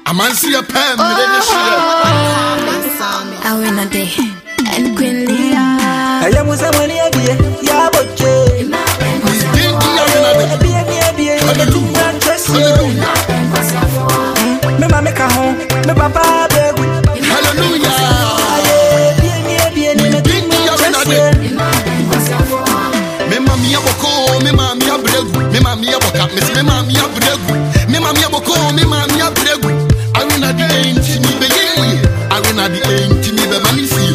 Amansi a pen, I win a day. And Queen Leah. I am with someone here, yeah, but Mama make a home, my papa, hallelujah. Mema mia boko, mema mia bregu, mema mia boka, mema mia bregu, mema mia boko, mema mia bregu. I win at the end, me be ye. I win at the end, me be manisi.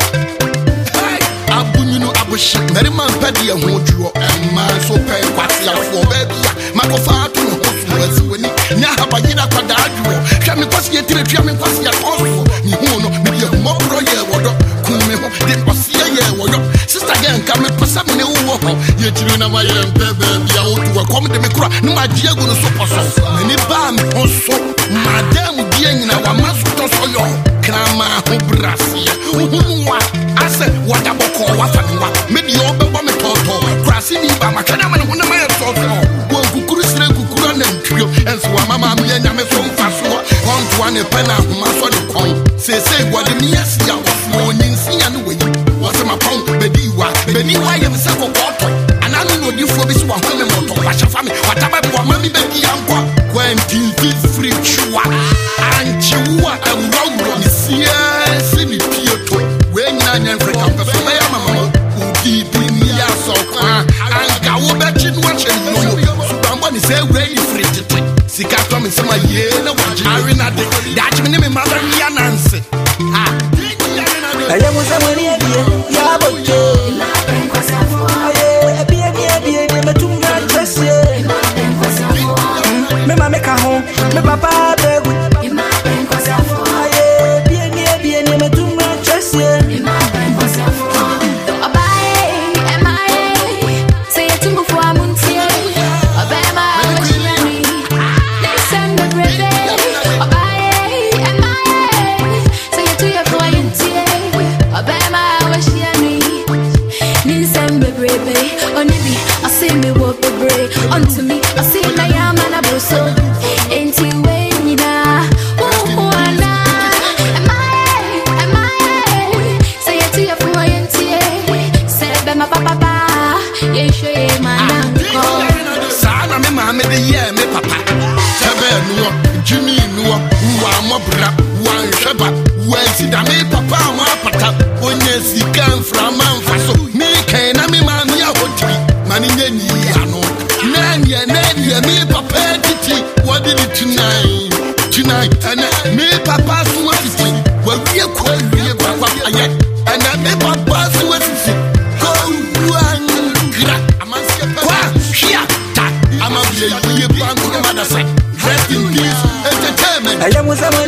Abu you know abu shit, very man pedi a hodro, and man so pay quasi a for baby. Mako fa to no hosu when nya haba yina kwada adwo. Hwa me kwasi e tire twa me kwasi a koso. Ni hu no me ye mo bro ye wodo. Kun me ho de kwasi ye wodo. Sister gen ka me pesa me ne wo ho. Ye tire na ma ye bebe bia wo to kom de me kura. No ma die go no so poso. Me ni ba me ho so. Madam die nyina wa maso to so yo. Krama ho brasia. Wa ase wada boko wa fanwa. Me di obebo me toto. Krasi ni ba ma kana me ho na ma ye toto. Wo kukuru sire kukuru na ntwio. Enso wa mama me nya me so mfa so. On to an pena ho ma so de kon. Say wade me asia wo nyinsia no we. Wase ma pon bedi wa ye se kokoto. Ananu no di fo bi so wa ho me moto. Wa shafa me wataba bi wa mami bedi yankwa. Quentin free chua. Anchiwa awuro ni sia se ni pieto. We nyina nya Africa pe so me ya mama. Udi bi ni ya so kwa. Anga wo be chi no che no. Subamba ni se we ni free tete. Sika to me se ma ye na wa arena de. That me me mother ni ananse. I am with someone here, yeah, but Mama make a home, my papa, unto me, I see I am an abuso. Ain't you waiting now? Am I? Say it to your fluent, say, my papa, yes, you man. Sana me mama the year, me papa. Tebe no, Jimmy no, wa mobra, wa sheba, wa sida me papa ma pata. Onye sika from amfaso. Me kana me mama ya hotri. Mani nyeni ano. Nanya, me papa titi. What did it tonight? And me papa suwati. Well, we are papa ayat. And me papa suwati. Go one gra. Kwa here. I'm a ye bank mother side. Rest in peace. Entertainment. I am with someone